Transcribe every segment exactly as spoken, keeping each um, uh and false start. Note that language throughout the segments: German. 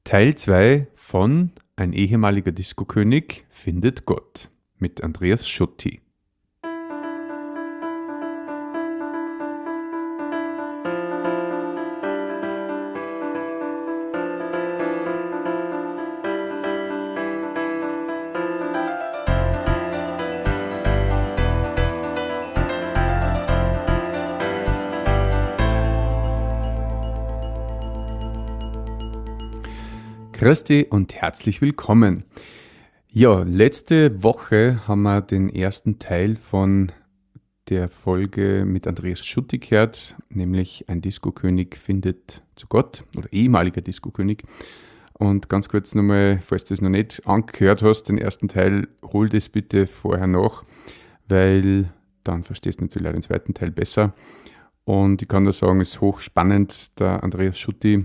Teil zwei von Ein ehemaliger Diskokönig findet Gott mit Andreas Schutti. Grüß dich und herzlich willkommen. Ja, letzte Woche haben wir den ersten Teil von der Folge mit Andreas Schutti gehört, nämlich ein Diskokönig findet zu Gott oder ehemaliger Diskokönig. Und ganz kurz nochmal, falls du es noch nicht angehört hast, den ersten Teil, hol das bitte vorher nach, weil dann verstehst du natürlich auch den zweiten Teil besser. Und ich kann nur sagen, es ist hochspannend, der Andreas Schutti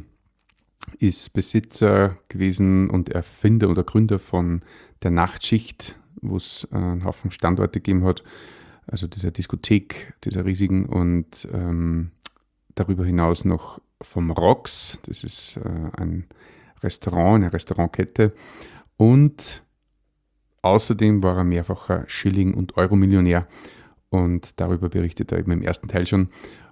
ist Besitzer gewesen und Erfinder oder Gründer von der Nachtschicht, wo es einen Haufen Standorte gegeben hat, also dieser Diskothek, dieser riesigen, und ähm, darüber hinaus noch vom Rox, das ist äh, ein Restaurant, eine Restaurantkette, und außerdem war er mehrfacher Schilling- und Euro-Millionär und darüber berichtet er eben im ersten Teil schon,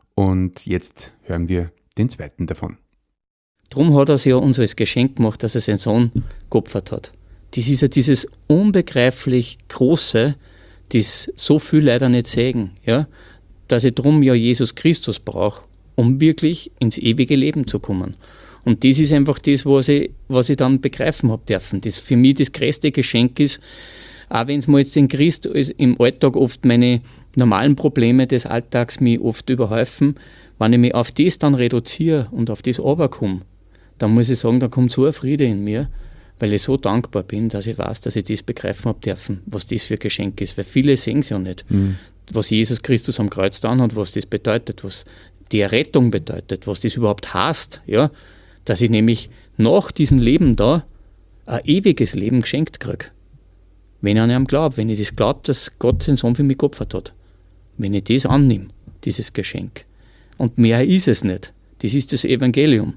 und jetzt hören wir den zweiten davon. Darum hat er es ja uns als Geschenk gemacht, dass er seinen Sohn geopfert hat. Das ist ja dieses unbegreiflich Große, das so viel leider nicht sehen, ja? Dass ich darum ja Jesus Christus brauche, um wirklich ins ewige Leben zu kommen. Und das ist einfach das, was ich, was ich dann begreifen habe dürfen. Das für mich das größte Geschenk ist, auch wenn es mir jetzt in Christ im Alltag oft meine normalen Probleme des Alltags mich oft überhäufen, wenn ich mich auf das dann reduziere und auf das runterkomme, dann muss ich sagen, da kommt so ein Friede in mir, weil ich so dankbar bin, dass ich weiß, dass ich das begreifen habe dürfen, was das für ein Geschenk ist. Weil viele sehen es ja nicht, mhm. was Jesus Christus am Kreuz getan hat, was das bedeutet, was die Errettung bedeutet, was das überhaupt heißt, ja? Dass ich nämlich nach diesem Leben da ein ewiges Leben geschenkt kriege. Wenn ich an ihn glaube, wenn ich das glaube, dass Gott seinen Sohn für mich geopfert hat. Wenn ich das annehme, dieses Geschenk. Und mehr ist es nicht. Das ist das Evangelium.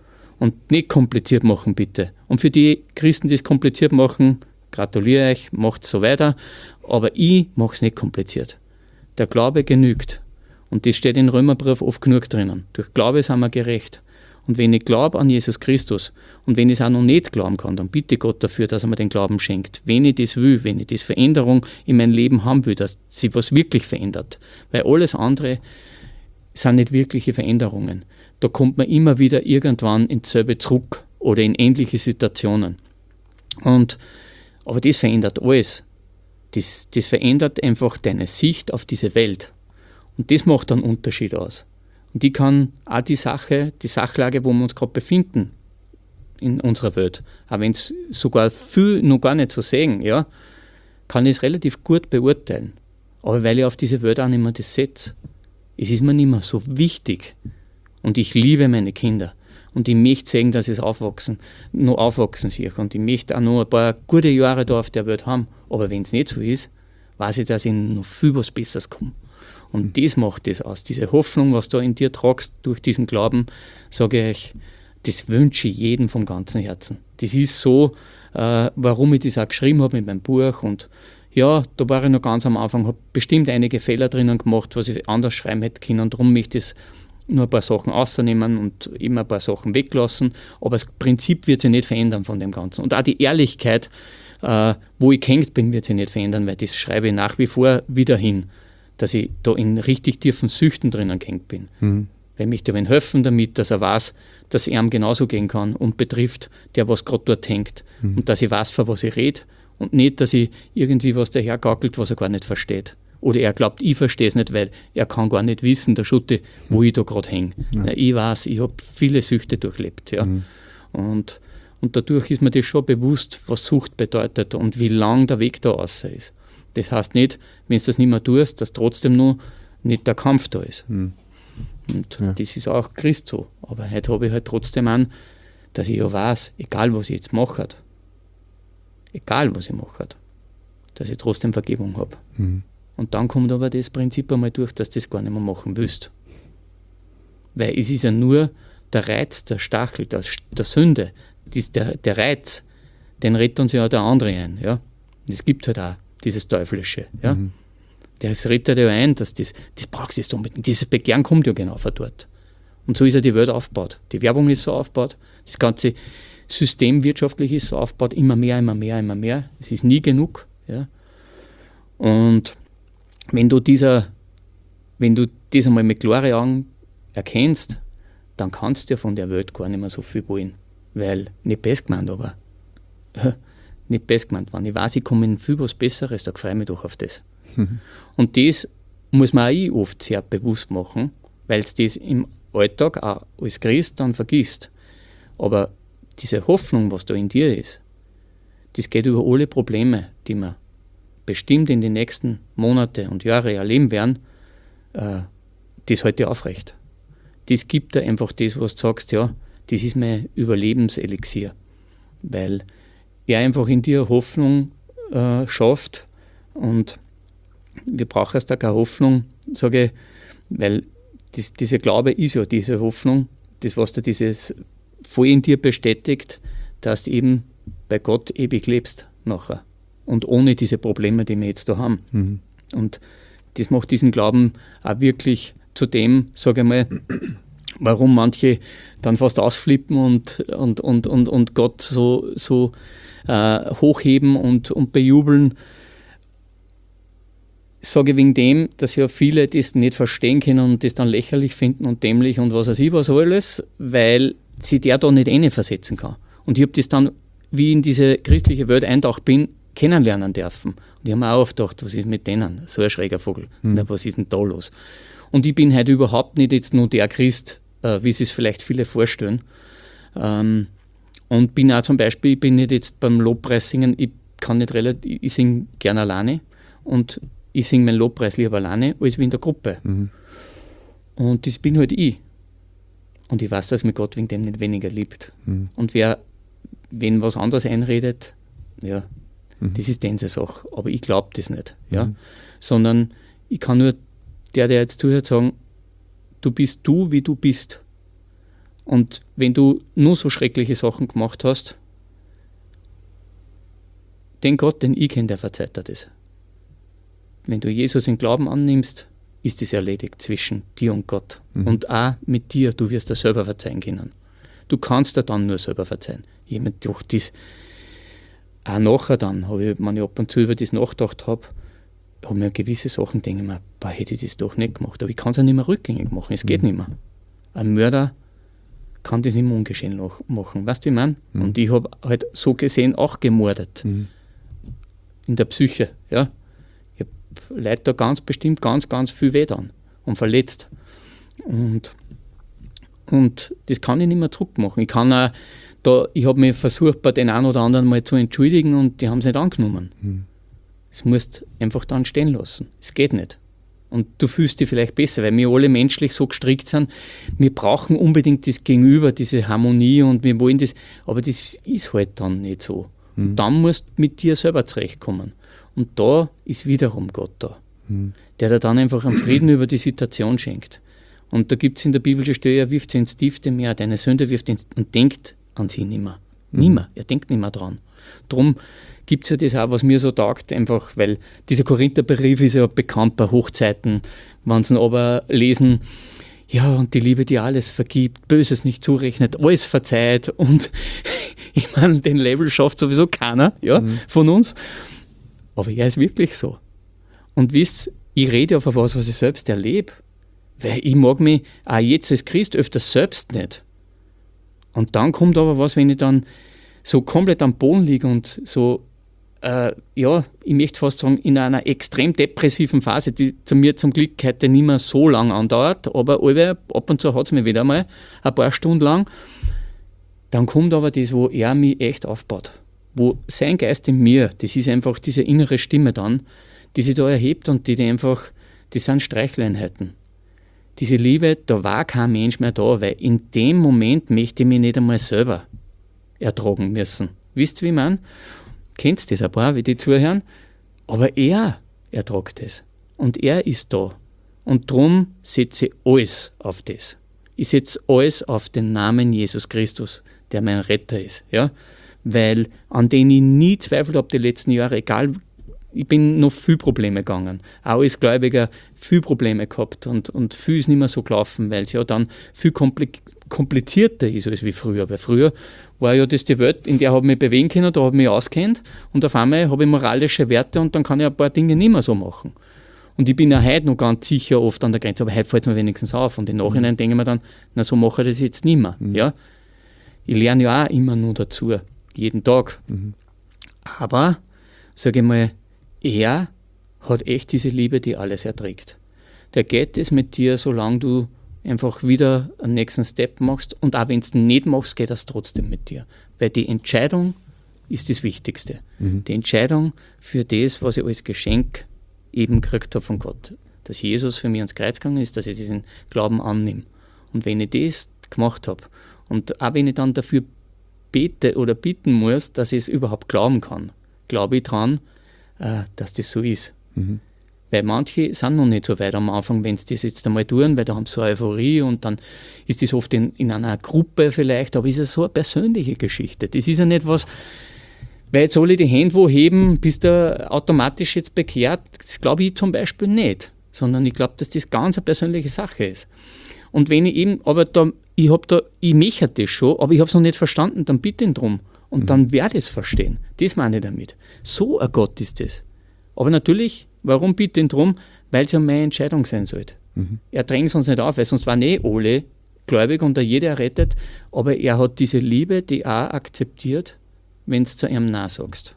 Und nicht kompliziert machen, bitte. Und für die Christen, die es kompliziert machen, gratuliere euch, macht es so weiter. Aber ich mache es nicht kompliziert. Der Glaube genügt. Und das steht in Römerbrief oft genug drinnen. Durch Glaube sind wir gerecht. Und wenn ich glaube an Jesus Christus und wenn ich es auch noch nicht glauben kann, dann bitte Gott dafür, dass er mir den Glauben schenkt. Wenn ich das will, wenn ich das Veränderung in meinem Leben haben will, dass sich was wirklich verändert. Weil alles andere sind nicht wirkliche Veränderungen. Da kommt man immer wieder irgendwann ins selbe zurück oder in ähnliche Situationen. Und, aber das verändert alles. Das, das verändert einfach deine Sicht auf diese Welt. Und das macht einen Unterschied aus. Und ich kann auch die Sache, die Sachlage, wo wir uns gerade befinden in unserer Welt, auch wenn es sogar viel noch gar nicht so sehen, ja, kann ich es relativ gut beurteilen. Aber weil ich auf diese Welt auch nicht mehr das setze. Es ist mir nicht mehr so wichtig. Und ich liebe meine Kinder. Und ich möchte sehen, dass sie es aufwachsen, noch aufwachsen sich. Und ich möchte auch noch ein paar gute Jahre da auf der Welt haben. Aber wenn es nicht so ist, weiß ich, dass ich noch viel was Besseres komme. Und mhm. das macht das aus. Diese Hoffnung, was du in dir tragst, durch diesen Glauben, sage ich euch, das wünsche ich jedem vom ganzen Herzen. Das ist so, äh, warum ich das auch geschrieben habe mit meinem Buch. Und ja, da war ich noch ganz am Anfang, habe bestimmt einige Fehler drinnen gemacht, was ich anders schreiben hätte können. Und darum möchte ich das nur ein paar Sachen rausnehmen und immer ein paar Sachen weglassen, aber das Prinzip wird sich nicht verändern von dem Ganzen. Und auch die Ehrlichkeit, äh, wo ich gehängt bin, wird sich nicht verändern, weil das schreibe ich nach wie vor wieder hin, dass ich da in richtig tiefen Süchten drinnen gehängt bin. Mhm. Weil mich da wen helfen damit, dass er weiß, dass es ihm genauso gehen kann und betrifft, der was gerade dort hängt. Mhm. Und dass ich weiß, für was ich rede und nicht, dass ich irgendwie was dahergackelt, was er gar nicht versteht. Oder er glaubt, ich verstehe es nicht, weil er kann gar nicht wissen, der Schutte, wo ich da gerade hänge. Ja. Ich weiß, ich habe viele Süchte durchlebt. Ja. Mhm. Und, und dadurch ist mir das schon bewusst, was Sucht bedeutet und wie lang der Weg da raus ist. Das heißt nicht, wenn du das nicht mehr tust, dass trotzdem noch nicht der Kampf da ist. Mhm. Und ja. das ist auch Christ so. Aber heute habe ich halt trotzdem an, dass ich ja weiß, egal was ich jetzt mache, egal was ich mache, dass ich trotzdem Vergebung habe. Mhm. Und dann kommt aber das Prinzip einmal durch, dass du das gar nicht mehr machen willst. Weil es ist ja nur der Reiz, der Stachel, der, der Sünde, dies, der, der Reiz, den redet uns ja der andere ein. Ja? Und es gibt halt auch dieses Teuflische. Ja? Mhm. Das redet ja ein, dass das, das Praxis unbedingt, dieses Begehren kommt ja genau von dort. Und so ist ja die Welt aufgebaut. Die Werbung ist so aufgebaut, das ganze System wirtschaftlich ist so aufgebaut, immer mehr, immer mehr, immer mehr. Es ist nie genug. Ja? Und wenn du dieser, wenn du das einmal mit klaren Augen erkennst, dann kannst du ja von der Welt gar nicht mehr so viel wollen. Weil, nicht best gemeint, aber nicht best gemeint, wenn ich weiß, ich komme in viel was Besseres, da freue ich mich doch auf das. Mhm. Und das muss man auch ich oft sehr bewusst machen, weil es das im Alltag auch als Christ dann vergisst. Aber diese Hoffnung, was da in dir ist, das geht über alle Probleme, die wir bestimmt in den nächsten Monate und Jahre erleben werden, äh, das hält dir aufrecht. Das gibt dir einfach das, was du sagst, ja, das ist mein Überlebenselixier. Weil er einfach in dir Hoffnung äh, schafft und wir brauchen erst auch keine Hoffnung, sage ich, weil das, dieser Glaube ist ja diese Hoffnung, das, was dir dieses voll in dir bestätigt, dass du eben bei Gott ewig lebst nachher. Und ohne diese Probleme, die wir jetzt da haben. Mhm. Und das macht diesen Glauben auch wirklich zu dem, sage ich mal, warum manche dann fast ausflippen und, und, und, und, und Gott so, so äh, hochheben und, und bejubeln. Ich sage wegen dem, dass ja viele das nicht verstehen können und das dann lächerlich finden und dämlich und was weiß ich was alles, weil sie der da nicht reinversetzen kann. Und ich habe das dann, wie ich in diese christliche Welt eintaucht bin, kennenlernen dürfen. Und ich habe mir auch oft gedacht, was ist mit denen? So ein schräger Vogel. Mhm. Und was ist denn da los? Und ich bin heute überhaupt nicht jetzt nur der Christ, äh, wie sich es vielleicht viele vorstellen. Ähm, und bin auch zum Beispiel, ich bin nicht jetzt beim Lobpreis singen, ich kann nicht relativ, ich singe gerne alleine und ich singe meinen Lobpreis lieber alleine, als wie in der Gruppe. Mhm. Und das bin halt ich. Und ich weiß, dass mich Gott wegen dem nicht weniger liebt. Mhm. Und wer, wenn was anderes einredet, ja, mhm. das ist diese Sache. Aber ich glaube das nicht. Ja? Mhm. Sondern ich kann nur der, der jetzt zuhört, sagen, du bist du, wie du bist. Und wenn du nur so schreckliche Sachen gemacht hast, den Gott, den ich kenne, der verzeiht dir das. Wenn du Jesus in Glauben annimmst, ist es erledigt zwischen dir und Gott. Mhm. Und auch mit dir, du wirst dir selber verzeihen können. Du kannst dir dann nur selber verzeihen. Jemand durch das, auch nachher dann, habe ich, wenn ich ab und zu über das nachgedacht habe, habe mir gewisse Sachen, denke ich mir, boah, hätte ich das doch nicht gemacht. Aber ich kann es ja nicht mehr rückgängig machen, es geht mhm. nicht mehr. Ein Mörder kann das nicht mehr ungeschehen machen. Weißt du, wie ich meine? Mhm. Und ich habe halt so gesehen auch gemordet. Mhm. In der Psyche, ja. Ich habe Leute da ganz bestimmt ganz, ganz viel weh dann und verletzt. Und, und das kann ich nicht mehr zurückmachen. Ich kann auch, da, ich habe mich versucht, bei den einen oder anderen mal zu entschuldigen und die haben es nicht angenommen. Mhm. Das musst du einfach dann stehen lassen. Es geht nicht. Und du fühlst dich vielleicht besser, weil wir alle menschlich so gestrickt sind. Wir brauchen unbedingt das Gegenüber, diese Harmonie und wir wollen das, aber das ist halt dann nicht so. Mhm. Und dann musst du mit dir selber zurechtkommen. Und da ist wiederum Gott da, mhm. der dir dann einfach einen Frieden über die Situation schenkt. Und da gibt es in der Bibel die Stelle, er wirft sie ins tiefste Meer, deine Sünde wirft ins und denkt an sie nimmer. Mhm. Nimmer, er denkt nimmer dran. Drum gibt es ja das auch, was mir so taugt, einfach, weil dieser Korintherbrief ist ja bekannt bei Hochzeiten, wenn sie ihn aber lesen, ja, und die Liebe, die alles vergibt, Böses nicht zurechnet, alles verzeiht und ich meine, den Level schafft sowieso keiner, ja, mhm. von uns, aber er ist wirklich so. Und wisst, ich rede auf was, was ich selbst erlebe, weil ich mag mich auch jetzt als Christ öfters selbst nicht. Und dann kommt aber was, wenn ich dann so komplett am Boden liege und so, äh, ja, ich möchte fast sagen, in einer extrem depressiven Phase, die zu mir zum Glück heute nicht mehr so lang andauert, aber ab und zu hat es mir wieder mal ein paar Stunden lang. Dann kommt aber das, wo er mich echt aufbaut. Wo sein Geist in mir, das ist einfach diese innere Stimme dann, die sich da erhebt und die, die einfach, das sind Streicheleinheiten. Diese Liebe, da war kein Mensch mehr da, weil in dem Moment möchte ich mich nicht einmal selber ertragen müssen. Wisst ihr, wie ich meine? Kennt ihr das ein paar, wie die zuhören? Aber er ertragt es. Und er ist da. Und darum setze ich alles auf das. Ich setze alles auf den Namen Jesus Christus, der mein Retter ist. Ja? Weil an den ich nie zweifelt habe die letzten Jahre, egal, ich bin noch viel Probleme gegangen. Auch als Gläubiger viel Probleme gehabt und, und viel ist nicht mehr so gelaufen, weil es ja dann viel komplizierter ist als wie früher. Weil früher war ja das die Welt, in der habe ich mich bewegen können, da habe ich mich auskennt und auf einmal habe ich moralische Werte und dann kann ich ein paar Dinge nicht mehr so machen. Und ich bin ja heute noch ganz sicher oft an der Grenze, aber heute fällt es mir wenigstens auf. Und im Nachhinein mhm. denke ich mir dann, na so mache ich das jetzt nicht mehr. Mhm. Ja? Ich lerne ja auch immer nur dazu, jeden Tag. Mhm. Aber, sage ich mal, er hat echt diese Liebe, die alles erträgt. Der geht es mit dir, solange du einfach wieder einen nächsten Step machst. Und auch wenn du es nicht machst, geht das trotzdem mit dir. Weil die Entscheidung ist das Wichtigste. Mhm. Die Entscheidung für das, was ich als Geschenk eben gekriegt habe von Gott. Dass Jesus für mich ans Kreuz gegangen ist, dass ich diesen Glauben annehme. Und wenn ich das gemacht habe und auch wenn ich dann dafür bete oder bitten muss, dass ich es überhaupt glauben kann, glaube ich daran, dass das so ist. Mhm. Weil manche sind noch nicht so weit am Anfang, wenn sie das jetzt einmal tun, weil da haben sie so eine Euphorie und dann ist das oft in, in einer Gruppe vielleicht, aber ist es so eine persönliche Geschichte. Das ist ja nicht was, weil jetzt alle die Hände wo heben, bist du automatisch jetzt bekehrt. Das glaube ich zum Beispiel nicht, sondern ich glaube, dass das ganz eine persönliche Sache ist. Und wenn ich eben, aber da, ich habe da, ich möchte das schon, aber ich habe es noch nicht verstanden, dann bitte ihn drum. Und mhm. dann werde ich es verstehen. Das meine ich damit. So ein Gott ist das. Aber natürlich, warum bitte ihn drum? Weil es ja meine Entscheidung sein sollte. Mhm. Er drängt es uns nicht auf, weil sonst waren eh alle gläubig und da jeder errettet. Aber er hat diese Liebe, die auch akzeptiert, wenn du zu ihm Nein sagst.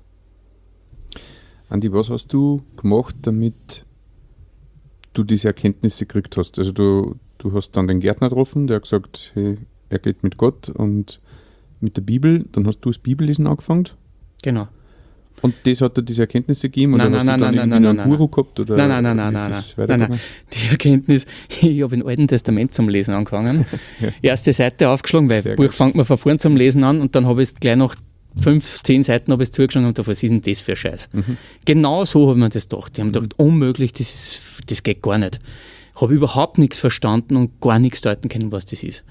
Andi, was hast du gemacht, damit du diese Erkenntnisse gekriegt hast? Also du, du hast dann den Gärtner getroffen, der hat gesagt, hey, er geht mit Gott und mit der Bibel, dann hast du das Bibellesen angefangen. Genau. Und das hat dir diese Erkenntnisse gegeben? Oder nein, hast nein, du dann nein, irgendwie nein, einen Guru gehabt? Oder nein, nein, nein, nein, nein, nein, nein, nein. Die Erkenntnis, ich habe im Alten Testament zum Lesen angefangen. ja. Erste Seite aufgeschlagen, weil das Buch gut. Fängt man von vorn zum Lesen an und dann habe ich es gleich nach fünf, zehn Seiten habe ich es zugeschlagen und da, was ist denn das für Scheiß? Mhm. Genau so habe ich mir das gedacht. Ich habe mhm. gedacht, unmöglich, das, ist, das geht gar nicht. Habe überhaupt nichts verstanden und gar nichts deuten können, was das ist.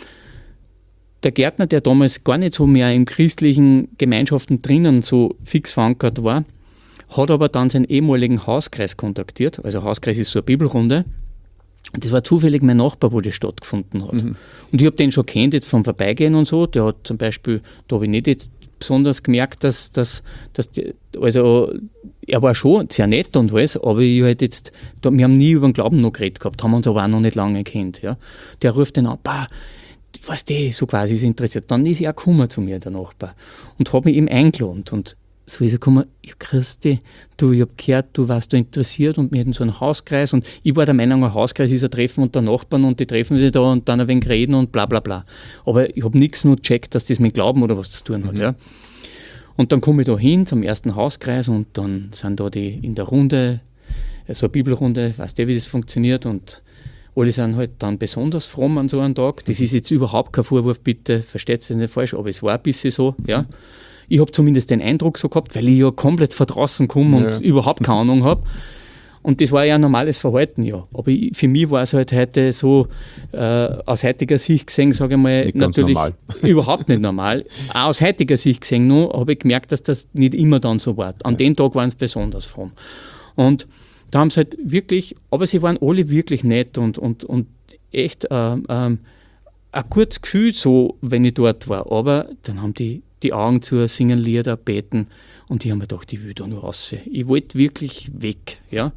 Der Gärtner, der damals gar nicht so mehr in christlichen Gemeinschaften drinnen so fix verankert war, hat aber dann seinen ehemaligen Hauskreis kontaktiert. Also Hauskreis ist so eine Bibelrunde. Und das war zufällig mein Nachbar, wo das stattgefunden hat. Mhm. Und ich habe den schon kennt jetzt vom Vorbeigehen und so. Der hat zum Beispiel, da habe ich nicht jetzt besonders gemerkt, dass, dass, dass die, also er war schon sehr nett und alles, aber ich halt jetzt, da, wir haben nie über den Glauben noch geredet gehabt, haben uns aber auch noch nicht lange kennt. Ja. Der ruft den an, bah, weißt du, so quasi ist interessiert. Dann ist er auch gekommen zu mir, der Nachbar, und hat mich eben eingeladen. Und so ist er gekommen, ja Christi, du, ich habe gehört, du warst da interessiert und wir hatten so einen Hauskreis und ich war der Meinung, ein Hauskreis ist ein Treffen unter Nachbarn und die treffen sich da und dann ein wenig reden und bla bla bla. Aber ich habe nichts nur gecheckt, dass das mit Glauben oder was zu tun hat. Mhm. Ja. Und dann komme ich da hin zum ersten Hauskreis und dann sind da die in der Runde, so eine Bibelrunde, weißt du, wie das funktioniert, und alle sind halt dann besonders fromm an so einem Tag. Das ist jetzt überhaupt kein Vorwurf, bitte, versteht es nicht falsch, aber es war ein bisschen so, ja. Ich habe zumindest den Eindruck so gehabt, weil ich ja komplett von draußen komme ja. und überhaupt keine Ahnung habe. Und das war ja ein normales Verhalten, ja. Aber ich, für mich war es halt heute so, äh, aus heutiger Sicht gesehen, sage ich mal, nicht natürlich normal. Überhaupt nicht normal. Auch aus heutiger Sicht gesehen nur, habe ich gemerkt, dass das nicht immer dann so war. An ja. den Tag waren es besonders fromm. Und da haben sie halt wirklich, aber sie waren alle wirklich nett und, und, und echt ähm, ähm, ein gutes Gefühl, so, wenn ich dort war. Aber dann haben die die Augen zu, singen Lieder, beten, und ich habe mir gedacht, ich will da nur raus. Ich wollte wirklich weg. Ja?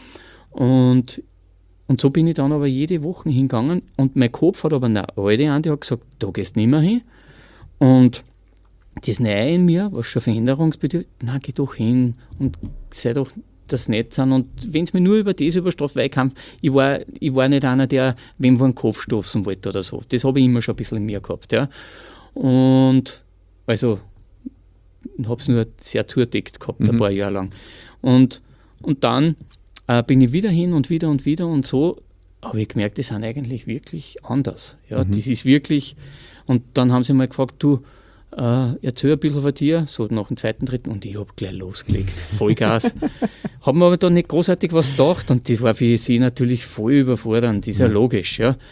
Und, und so bin ich dann aber jede Woche hingegangen, und mein Kopf hat aber eine alte an, die hat gesagt, da gehst du nicht mehr hin. Und das Neue in mir, was schon veränderungsbedürftig, na, geh doch hin und sei doch das nett sind. Und wenn es mir nur über das überstraft, weil ich, kann, ich, war, ich war nicht einer, der wem vor den Kopf stoßen wollte oder so. Das habe ich immer schon ein bisschen in mir gehabt. Ja. Und also ich habe es nur sehr zugedeckt gehabt, mhm. ein paar Jahre lang. Und, und dann äh, bin ich wieder hin und wieder und wieder und so, habe ich gemerkt, die sind eigentlich wirklich anders. Ja, mhm. Das ist wirklich, und dann haben sie mal gefragt, du, äh, erzähl ein bisschen von dir, so nach dem zweiten, dritten, und ich habe gleich losgelegt, Vollgas. Habe mir aber dann nicht großartig was gedacht, und das war für sie natürlich voll überfordernd, das ist ja logisch. Ja.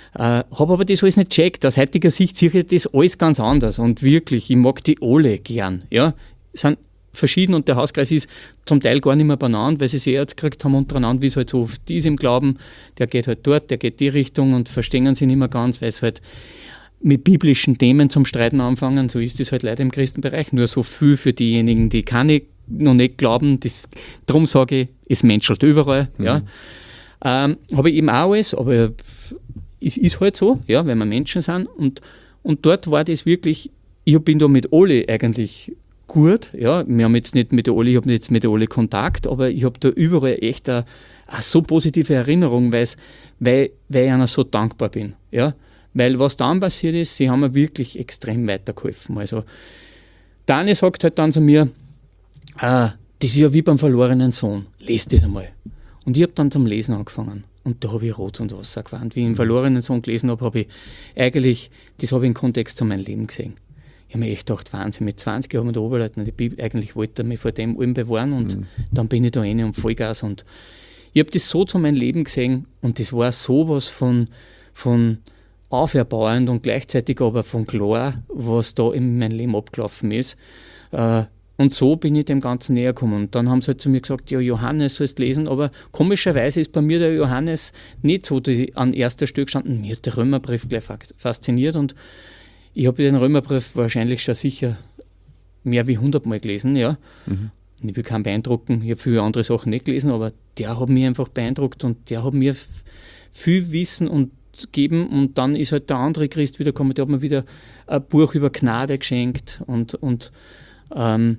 Äh, habe aber das alles nicht gecheckt. Aus heutiger Sicht sehe ich das alles ganz anders. Und wirklich, ich mag die alle gern. Ja? Sind verschieden und der Hauskreis ist zum Teil gar nicht mehr benannt, weil sie sich jetzt gekriegt haben untereinander, wie es halt so oft ist im Glauben. Der geht halt dort, der geht die Richtung und verstehen sie nicht mehr ganz, weil es halt mit biblischen Themen zum Streiten anfangen. So ist es halt leider im Christenbereich. Nur so viel für diejenigen, die keine noch nicht glauben. Das, darum sage ich, es menschelt überall. Mhm. Ja. Ähm, habe ich eben auch alles, aber es ist halt so, ja, weil wir Menschen sind. Und, und dort war das wirklich, ich bin da mit alle eigentlich gut. Ja. Wir haben jetzt nicht mit der Oli, ich habe jetzt mit der Oli Kontakt, aber ich habe da überall echt eine, eine so positive Erinnerung, weil, weil ich einer so dankbar bin. Ja. Weil was dann passiert ist, sie haben mir wirklich extrem weitergeholfen. Also Dani sagt halt dann zu mir, ah, das ist ja wie beim verlorenen Sohn, lest das einmal. Und ich habe dann zum Lesen angefangen. Und da habe ich Rot und Wasser gewandt. Wie ich den verlorenen Sohn gelesen habe, habe ich eigentlich, das habe ich im Kontext zu meinem Leben gesehen. Ich habe mir echt gedacht, Wahnsinn, mit zwanzig Jahren der Oberleutnant, die Bibel, eigentlich wollte er mich vor dem allem bewahren und mhm. dann bin ich da rein und Vollgas. Und ich habe das so zu meinem Leben gesehen und das war sowas von, von auferbauend und gleichzeitig aber von klar, was da in meinem Leben abgelaufen ist. Und so bin ich dem Ganzen näher gekommen. Und dann haben sie halt zu mir gesagt, ja, Johannes sollst lesen, aber komischerweise ist bei mir der Johannes nicht so die, an erster Stelle gestanden. Mir hat der Römerbrief gleich fasziniert und ich habe den Römerbrief wahrscheinlich schon sicher mehr wie hundert Mal gelesen, ja. Mhm. Ich will keinen beeindrucken, ich habe viele andere Sachen nicht gelesen, aber der hat mich einfach beeindruckt und der hat mir viel Wissen und geben und dann ist halt der andere Christ wiedergekommen, der hat mir wieder ein Buch über Gnade geschenkt und, und, ähm,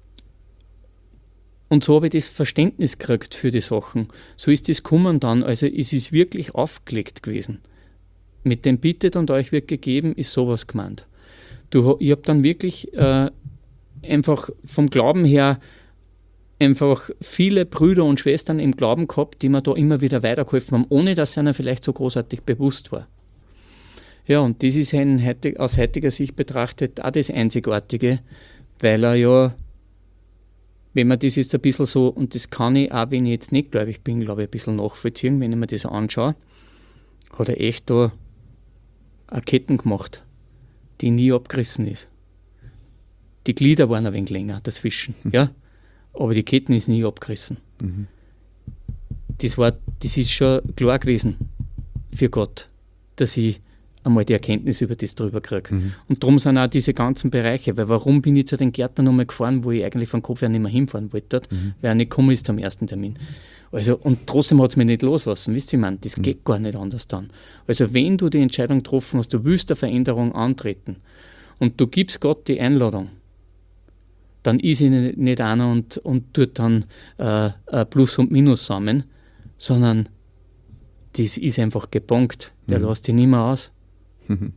und so habe ich das Verständnis gekriegt für die Sachen. So ist das gekommen dann, also es ist wirklich aufgelegt gewesen. Mit dem bittet und euch wird gegeben, ist sowas gemeint. Du, ich habe dann wirklich äh, einfach vom Glauben her einfach viele Brüder und Schwestern im Glauben gehabt, die mir da immer wieder weitergeholfen haben, ohne dass es einer vielleicht so großartig bewusst war. Ja, und das ist ein, aus heutiger Sicht betrachtet auch das Einzigartige, weil er ja, wenn man das jetzt ein bisschen so, und das kann ich auch, wenn ich jetzt nicht gläubig bin, glaube ich, ein bisschen nachvollziehen, wenn ich mir das anschaue, hat er echt da eine Ketten gemacht, die nie abgerissen ist. Die Glieder waren ein wenig länger dazwischen, mhm. ja, aber die Ketten ist nie abgerissen. Mhm. Das war, das ist schon klar gewesen für Gott, dass ich einmal die Erkenntnis über das drüber kriege. Mhm. Und darum sind auch diese ganzen Bereiche, weil warum bin ich zu den Gärtnern nochmal gefahren, wo ich eigentlich vom Kopf her nicht mehr hinfahren wollte, mhm. weil er nicht gekommen ist zum ersten Termin. Also, und trotzdem hat es mich nicht loslassen, wisst ihr, ich meine, das mhm. geht gar nicht anders dann. Also wenn du die Entscheidung getroffen hast, du willst eine Veränderung antreten und du gibst Gott die Einladung, dann ist er nicht einer und, und tut dann äh, Plus und Minus zusammen, sondern das ist einfach gebongt, der mhm. lässt dich nicht mehr aus. Mhm.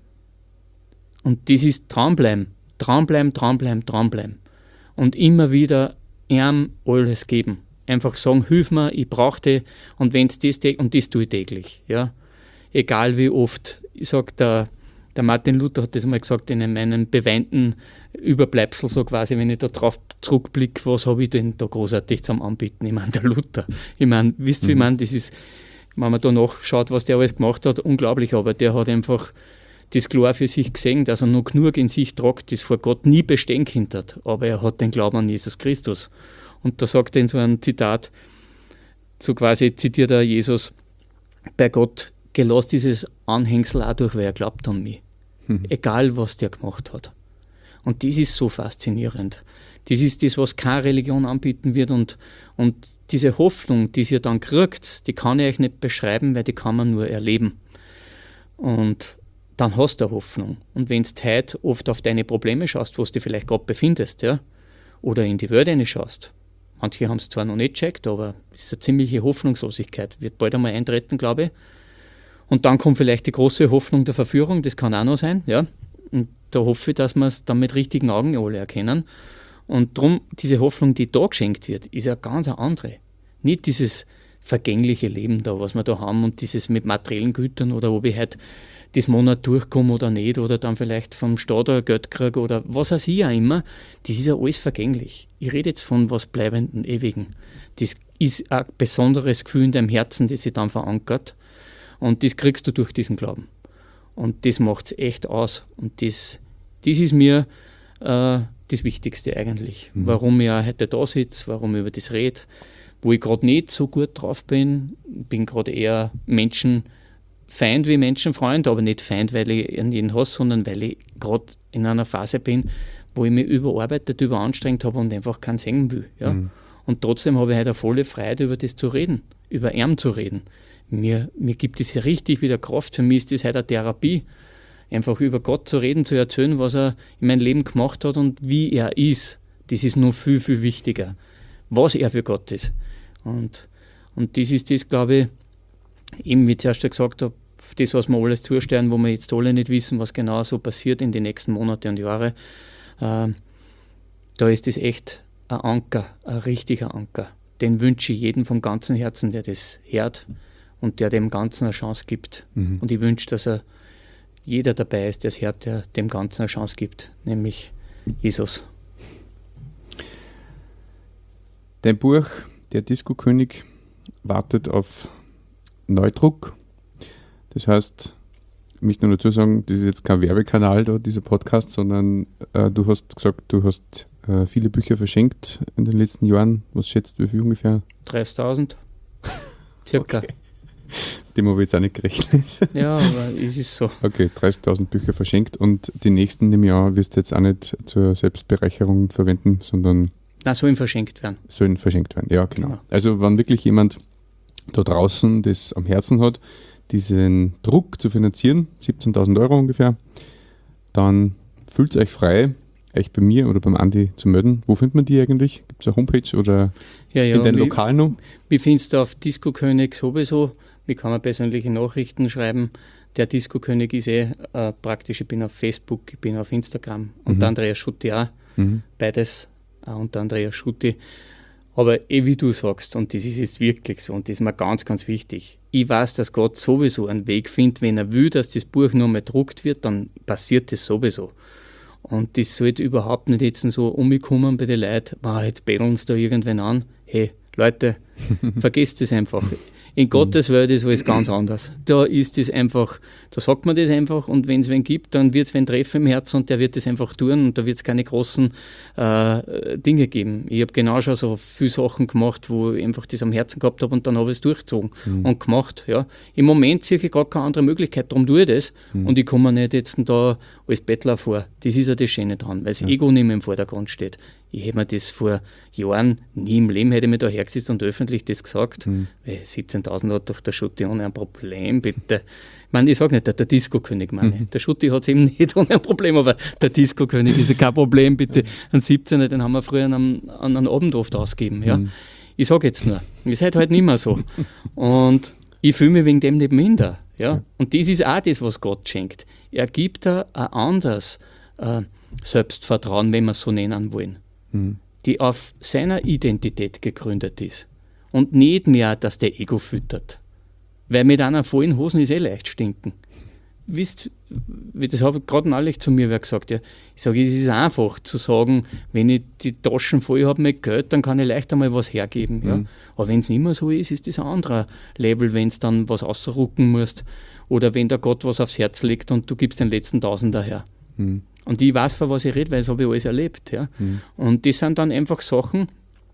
Und das ist dranbleiben, dranbleiben, dranbleiben, dranbleiben und immer wieder ihm alles geben. Einfach sagen, hilf mir, ich brauche dich und wenn es das und das tue ich täglich. Ja? Egal wie oft. Ich sage, der, der Martin Luther hat das mal gesagt in meinem beweinten Überbleibsel, so quasi, wenn ich da drauf zurückblicke, was habe ich denn da großartig zum Anbieten? Ich meine, der Luther. Ich meine, wisst ihr, mhm. wie man, das ist, wenn man da nachschaut, was der alles gemacht hat, unglaublich, aber der hat einfach das klar für sich gesehen, dass er noch genug in sich tragt, das vor Gott nie bestehen hindert, aber er hat den Glauben an Jesus Christus. Und da sagt er in so einem Zitat, so quasi zitiert er Jesus, bei Gott, gelass dieses Anhängsel auch durch, weil er glaubt an mich. Mhm. Egal, was der gemacht hat. Und das ist so faszinierend. Das ist das, was keine Religion anbieten wird. Und, und diese Hoffnung, die ihr dann kriegt, die kann ich euch nicht beschreiben, weil die kann man nur erleben. Und dann hast du eine Hoffnung. Und wenn du heute oft auf deine Probleme schaust, wo du dich vielleicht gerade befindest, ja, oder in die Welt schaust, manche haben es zwar noch nicht gecheckt, aber es ist eine ziemliche Hoffnungslosigkeit. Wird bald einmal eintreten, glaube ich. Und dann kommt vielleicht die große Hoffnung der Verführung, das kann auch noch sein. Ja? Und da hoffe ich, dass wir es dann mit richtigen Augen alle erkennen. Und darum, diese Hoffnung, die da geschenkt wird, ist ja ganz eine andere. Nicht dieses vergängliche Leben da, was wir da haben und dieses mit materiellen Gütern oder ob ich halt das Monat durchkomme oder nicht oder dann vielleicht vom Staat ein Geld kriege oder was weiß ich auch immer, das ist ja alles vergänglich. Ich rede jetzt von was Bleibenden, Ewigen. Das ist ein besonderes Gefühl in deinem Herzen, das sich dann verankert und das kriegst du durch diesen Glauben. Und das macht es echt aus. Und das, das ist mir äh, das Wichtigste eigentlich. Mhm. Warum ich auch heute da sitze, warum ich über das rede, wo ich gerade nicht so gut drauf bin. Ich bin gerade eher Menschenfeind wie Menschenfreund, aber nicht Feind, weil ich jeden hasse, sondern weil ich gerade in einer Phase bin, wo ich mich überarbeitet, überanstrengt habe und einfach keinen singen will. Ja? Mhm. Und trotzdem habe ich heute eine volle Freude, über das zu reden, über ihn zu reden. Mir, mir gibt es richtig wieder Kraft. Für mich ist das heute eine Therapie, einfach über Gott zu reden, zu erzählen, was er in meinem Leben gemacht hat und wie er ist. Das ist noch viel, viel wichtiger, was er für Gott ist. Und, und das ist das, glaube ich, eben wie ich zuerst gesagt habe, das, was wir alles zustellen, wo wir jetzt alle nicht wissen, was genau so passiert in den nächsten Monaten und Jahren, äh, da ist das echt ein Anker, ein richtiger Anker. Den wünsche ich jedem vom ganzen Herzen, der das hört und der dem Ganzen eine Chance gibt. Mhm. Und ich wünsche, dass er jeder dabei ist, der es hört, der dem Ganzen eine Chance gibt, nämlich Jesus. Dein Buch, Der Disco-König, wartet auf Neudruck. Das heißt, ich möchte nur dazu sagen, das ist jetzt kein Werbekanal, da, dieser Podcast, sondern äh, du hast gesagt, du hast äh, viele Bücher verschenkt in den letzten Jahren. Was schätzt du, wie viel ungefähr? dreißigtausend. Circa. Okay. Dem habe ich jetzt auch nicht gerechnet. Ja, aber es ist so. Okay, dreißigtausend Bücher verschenkt und die nächsten im Jahr wirst du jetzt auch nicht zur Selbstbereicherung verwenden, sondern Nein, sollen verschenkt werden. Sollen verschenkt werden, ja, genau. genau. Also wenn wirklich jemand da draußen das am Herzen hat, diesen Druck zu finanzieren, siebzehntausend Euro ungefähr, dann fühlt euch frei, euch bei mir oder beim Andi zu melden. Wo findet man die eigentlich? Gibt es eine Homepage oder ja, ja, in deinem Lokal noch? Wie findest du auf Disco-König sowieso? Wie kann man persönliche Nachrichten schreiben? Der Disco-König ist eh äh, praktisch, ich bin auf Facebook, ich bin auf Instagram und mhm. Andreas Schutti auch. Mhm. Beides auch unter Andreas Schutti. Aber eh wie du sagst, und das ist jetzt wirklich so, und das ist mir ganz, ganz wichtig. Ich weiß, dass Gott sowieso einen Weg findet, wenn er will, dass das Buch nur mal gedruckt wird, dann passiert das sowieso. Und das sollte überhaupt nicht jetzt so umkommen bei den Leuten, wow, jetzt betteln sie da irgendwen an. Hey, Leute, vergesst das einfach. In Gottes Welt ist alles ganz anders. Da ist es einfach, da sagt man das einfach und wenn es wen gibt, dann wird es wen treffen im Herzen und der wird das einfach tun und da wird es keine großen äh, Dinge geben. Ich habe genau schon so viele Sachen gemacht, wo ich einfach das am Herzen gehabt habe und dann habe ich es durchgezogen mhm. und gemacht. Ja. Im Moment sehe ich gar keine andere Möglichkeit, darum tue ich das mhm. und ich komme mir nicht jetzt da als Bettler vor. Das ist ja das Schöne dran, weil das ja. Ego nicht mehr im Vordergrund steht. Ich hätte mir das vor Jahren, nie im Leben hätte ich mir da hergesetzt und öffentlich das gesagt. Mhm. Weil siebzehntausend hat doch der Schutti ohne ein Problem, bitte. Ich meine, ich sage nicht, der, der Disco-König meine. Mhm. Der Schutti hat es eben nicht ohne ein Problem, aber der Disco-König ist ja kein Problem, bitte. Ein siebzehner, den haben wir früher an einem, an einem Abend oft ausgegeben. Ja. Mhm. Ich sage jetzt nur, ihr seid halt nicht mehr so. Und ich fühle mich wegen dem nicht minder. Ja. Und das ist auch das, was Gott schenkt. Er gibt da ein anderes äh, Selbstvertrauen, wenn wir es so nennen wollen, die auf seiner Identität gegründet ist. Und nicht mehr, dass der Ego füttert. Weil mit einer vollen Hosen ist eh leicht stinken. Wisst, das habe ich gerade neulich zu mir wer gesagt. Ja. Ich sage, es ist einfach zu sagen, wenn ich die Taschen voll habe mit Geld, dann kann ich leicht einmal was hergeben. Mhm. Ja. Aber wenn es nicht mehr so ist, ist das ein anderer Label, wenn es dann was ausrucken musst oder wenn der Gott was aufs Herz legt und du gibst den letzten Tausender her. Mhm. Und ich weiß, von was ich rede, weil das habe ich alles erlebt. Ja. Mhm. Und das sind dann einfach Sachen,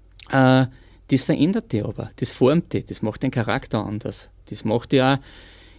äh, das verändert dich aber, das formt dich, das macht den Charakter anders. Das macht ja auch,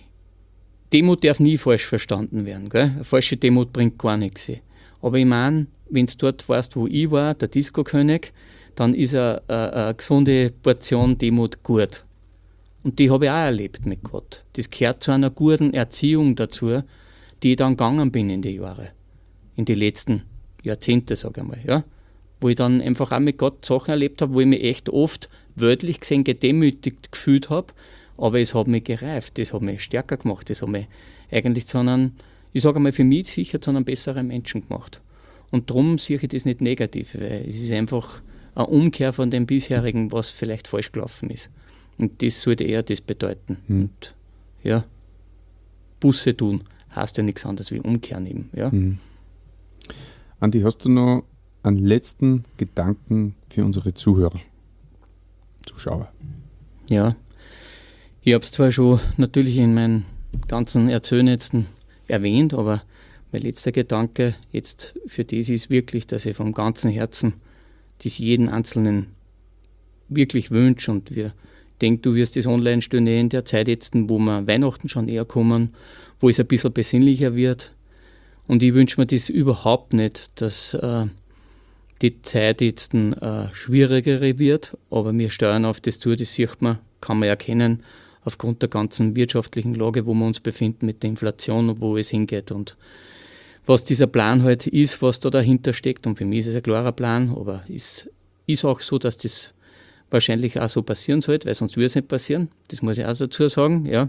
Demut darf nie falsch verstanden werden. Gell? Eine falsche Demut bringt gar nichts. Aber ich meine, wenn du dort warst, wo ich war, der Disco-König, dann ist eine, eine, eine gesunde Portion Demut gut. Und die habe ich auch erlebt mit Gott. Das gehört zu einer guten Erziehung dazu, die ich dann gegangen bin in die Jahre. In die letzten Jahrzehnte, sage ich mal, ja, wo ich dann einfach auch mit Gott Sachen erlebt habe, wo ich mich echt oft wörtlich gesehen gedemütigt gefühlt habe, aber es hat mich gereift, das hat mich stärker gemacht, das hat mich eigentlich zu einem, ich sage mal für mich sicher zu einem besseren Menschen gemacht. Und darum sehe ich das nicht negativ, weil es ist einfach eine Umkehr von dem bisherigen, was vielleicht falsch gelaufen ist. Und das sollte eher das bedeuten. Mhm. Und ja, Buße tun heißt ja nichts anderes wie umkehren eben, ja. Mhm. Andi, hast du noch einen letzten Gedanken für unsere Zuhörer, Zuschauer? Ja, ich habe es zwar schon natürlich in meinen ganzen Erzählnetzen erwähnt, aber mein letzter Gedanke jetzt für das ist wirklich, dass ich vom ganzen Herzen das jeden Einzelnen wirklich wünsche und wir denke, du wirst das online stellen in der Zeit jetzt, wo wir Weihnachten schon näher kommen, wo es ein bisschen besinnlicher wird. Und ich wünsche mir das überhaupt nicht, dass äh, die Zeit jetzt äh, schwieriger wird, aber wir steuern auf das zu, das sieht man, kann man erkennen, aufgrund der ganzen wirtschaftlichen Lage, wo wir uns befinden mit der Inflation und wo es hingeht. Und was dieser Plan halt ist, was da dahinter steckt, und für mich ist es ein klarer Plan, aber es ist auch so, dass das wahrscheinlich auch so passieren sollte, weil sonst würde es nicht passieren, das muss ich auch dazu sagen, ja.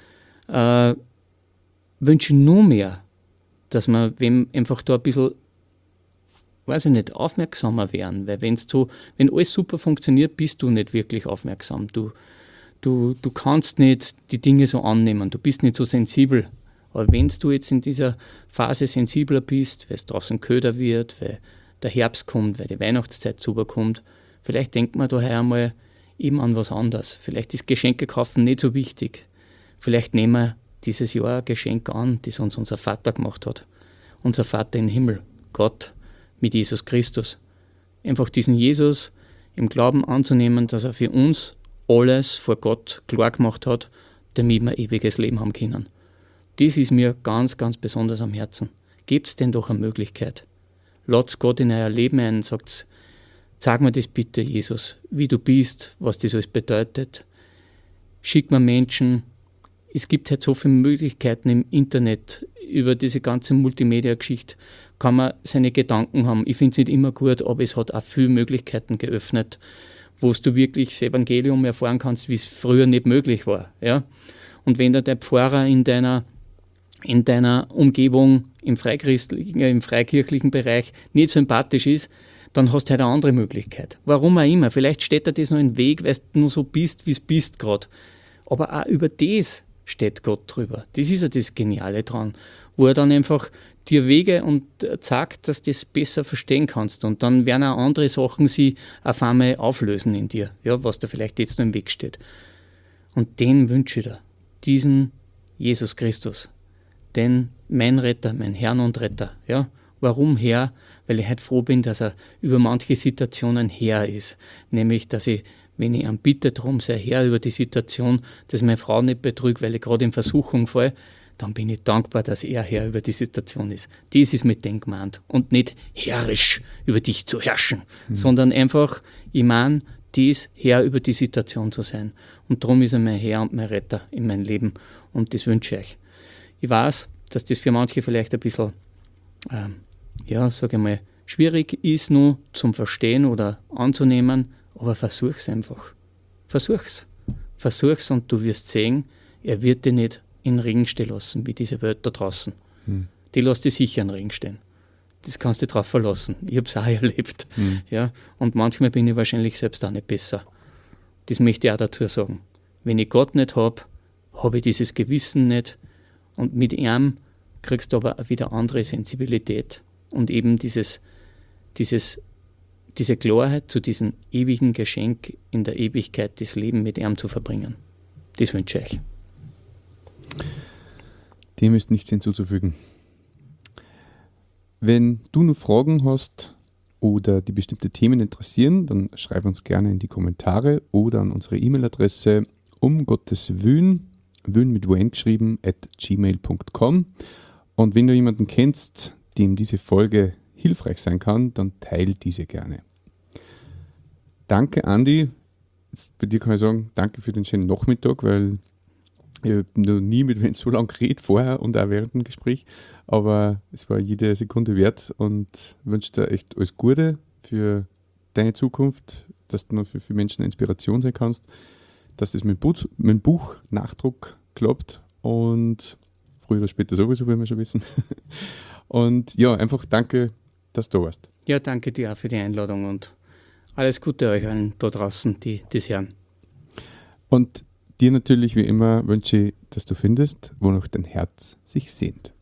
Äh, wünsche nur mehr, dass man wem einfach da ein bisschen, weiß ich nicht, aufmerksamer werden, weil wenn's so, wenn alles super funktioniert, bist du nicht wirklich aufmerksam, du, du, du kannst nicht die Dinge so annehmen, du bist nicht so sensibel, aber wenn du jetzt in dieser Phase sensibler bist, weil es draußen köder wird, weil der Herbst kommt, weil die Weihnachtszeit super kommt, vielleicht denkt man daher einmal eben an was anderes. Vielleicht ist Geschenke kaufen nicht so wichtig. Vielleicht nehmen wir dieses Jahr ein Geschenk an, das uns unser Vater gemacht hat. Unser Vater im Himmel, Gott mit Jesus Christus. Einfach diesen Jesus im Glauben anzunehmen, dass er für uns alles vor Gott klar gemacht hat, damit wir ewiges Leben haben können. Das ist mir ganz, ganz besonders am Herzen. Gebt's denn doch eine Möglichkeit. Lasst Gott in euer Leben ein und sagt, sag mir das bitte, Jesus, wie du bist, was das alles bedeutet. Schick mir Menschen. Es gibt halt so viele Möglichkeiten im Internet. Über diese ganze Multimedia-Geschichte kann man seine Gedanken haben. Ich finde es nicht immer gut, aber es hat auch viele Möglichkeiten geöffnet, wo du wirklich das Evangelium erfahren kannst, wie es früher nicht möglich war. Ja? Und wenn da der Pfarrer in deiner, in deiner Umgebung im freichristlichen, im freikirchlichen Bereich nicht sympathisch ist, dann hast du halt eine andere Möglichkeit. Warum auch immer. Vielleicht steht dir das noch im Weg, weil du nur so bist, wie es bist gerade. Aber auch über das steht Gott drüber. Das ist ja das Geniale dran. Wo er dann einfach dir Wege und zeigt, dass du das besser verstehen kannst. Und dann werden auch andere Sachen sie auf einmal auflösen in dir, ja, was da vielleicht jetzt noch im Weg steht. Und den wünsche ich dir. Diesen Jesus Christus. Den mein Retter, mein Herrn und Retter. Ja. Warum Herr? Weil ich halt froh bin, dass er über manche Situationen Herr ist. Nämlich, dass ich, wenn ich ihn bitte darum, sei Herr über die Situation, dass meine Frau nicht betrügt, weil ich gerade in Versuchung falle, dann bin ich dankbar, dass er Herr über die Situation ist. Das ist mit dem gemeint. Und nicht herrisch über dich zu herrschen, mhm. sondern einfach, ich meine, dies Herr über die Situation zu sein. Und darum ist er mein Herr und mein Retter in meinem Leben. Und das wünsche ich euch. Ich weiß, dass das für manche vielleicht ein bisschen ähm, ja, sage ich mal, schwierig ist nur zum Verstehen oder anzunehmen, aber versuch's einfach. Versuch's. Versuch's und du wirst sehen, er wird dich nicht in den Regen stehen lassen, wie diese Welt da draußen. Hm. Die lässt dich sicher in den Regen stehen. Das kannst du drauf verlassen. Ich habe es auch erlebt. Hm. Ja, und manchmal bin ich wahrscheinlich selbst auch nicht besser. Das möchte ich auch dazu sagen. Wenn ich Gott nicht habe, habe ich dieses Gewissen nicht und mit ihm kriegst du aber auch wieder andere Sensibilität. Und eben dieses, dieses, diese Klarheit zu diesem ewigen Geschenk in der Ewigkeit, das Leben mit ihm zu verbringen. Das wünsche ich euch. Dem ist nichts hinzuzufügen. Wenn du noch Fragen hast oder die bestimmte Themen interessieren, dann schreib uns gerne in die Kommentare oder an unsere E-Mail-Adresse um Gottes Willen, Willen mit Wayne geschrieben, at gmail punkt com. Und wenn du jemanden kennst, dem diese Folge hilfreich sein kann, dann teile diese gerne. Danke, Andi. Jetzt bei dir kann ich sagen, danke für den schönen Nachmittag, weil ich habe noch nie mit wem so lange geredet, vorher und auch während dem Gespräch, aber es war jede Sekunde wert und wünsche dir echt alles Gute für deine Zukunft, dass du noch für viele Menschen eine Inspiration sein kannst, dass das mit dem Buch Nachdruck klappt und früher oder später sowieso, werden wir schon wissen. Und ja, einfach danke, dass du da warst. Ja, danke dir auch für die Einladung und alles Gute euch allen da draußen, die das hören. Und dir natürlich wie immer wünsche ich, dass du findest, wonach dein Herz sich sehnt.